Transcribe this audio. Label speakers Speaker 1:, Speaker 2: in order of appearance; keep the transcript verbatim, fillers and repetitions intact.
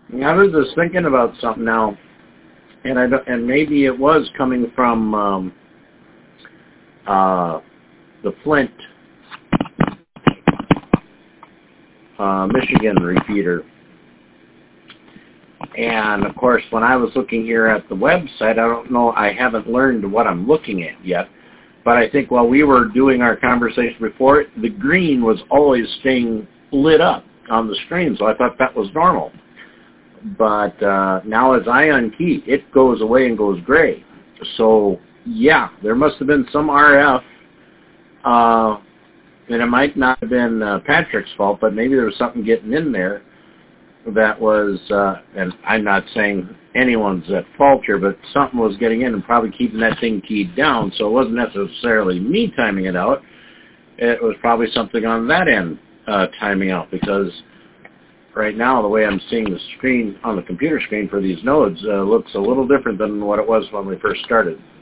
Speaker 1: I was just thinking about something now, and I don't, and maybe it was coming from um, uh, the Flint, uh, Michigan repeater. And of course, when I was looking here at the website, I don't know, I haven't learned what I'm looking at yet. But I think while we were doing our conversation before, the green was always staying lit up on the screen, so I thought that was normal. But uh, now as I unkey, it goes away and goes gray. So yeah, there must have been some R F, uh, and it might not have been uh, Patrick's fault, but maybe there was something getting in there that was, uh, and I'm not saying anyone's at fault here, but something was getting in and probably keeping that thing keyed down, so it wasn't necessarily me timing it out. It was probably something on that end uh, timing out, because right now the way I'm seeing the screen on the computer screen for these nodes uh, looks a little different than what it was when we first started.